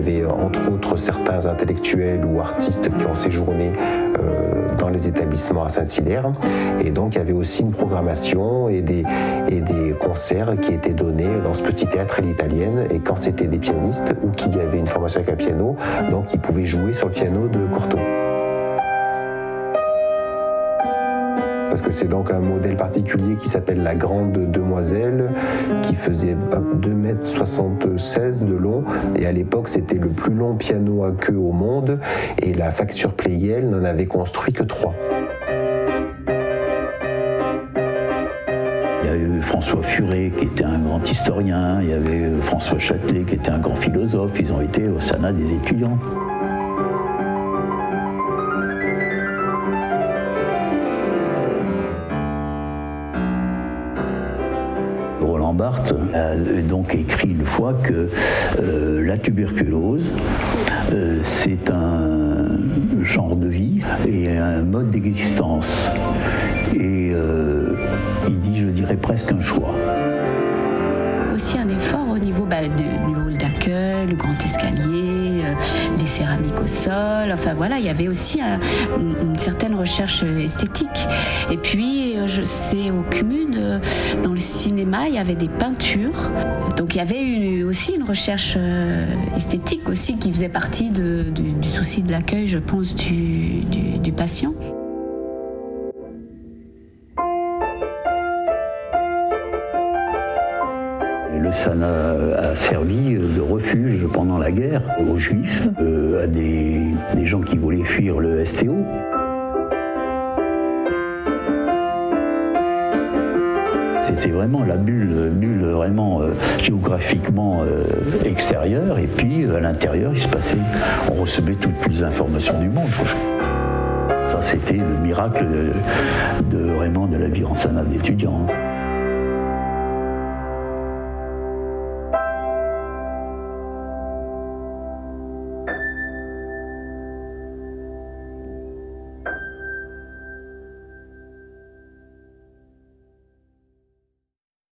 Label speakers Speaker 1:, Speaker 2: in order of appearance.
Speaker 1: avait entre autres certains intellectuels ou artistes qui ont séjourné dans les établissements à Saint-Hilaire. Et donc il y avait aussi une programmation et des concerts qui étaient donnés dans ce petit théâtre à l'italienne. Et quand c'était des pianistes ou qu'il y avait une formation avec un piano, donc ils pouvaient jouer sur le piano de Courtauld. Parce que c'est donc un modèle particulier qui s'appelle la Grande Demoiselle, qui faisait 2,76 m de long. Et à l'époque, c'était le plus long piano à queue au monde. Et la facture Pleyel n'en avait construit que 3.
Speaker 2: Il y a eu François Furet qui était un grand historien, il y avait François Châtelet qui était un grand philosophe. Ils ont été au Sanat des étudiants. Roland Barthes a donc écrit une fois que la tuberculose, c'est un genre de vie et un mode d'existence. Et il dit, je dirais presque un choix.
Speaker 3: Aussi un effort au niveau du hall d'accueil, le grand escalier, les céramiques au sol. Enfin voilà, il y avait aussi une certaine recherche esthétique. Et puis, je sais au Cumune, dans le cinéma, il y avait des peintures. Donc il y avait aussi une recherche esthétique aussi qui faisait partie du souci de l'accueil, je pense, du patient.
Speaker 2: Le Sanat a servi de refuge pendant la guerre aux Juifs, à des gens qui voulaient fuir le STO. C'était vraiment la bulle vraiment géographiquement extérieure, et puis à l'intérieur, il se passait, on recevait toutes les informations du monde, quoi. Ça, c'était le miracle vraiment de la vie en Sanat d'étudiants.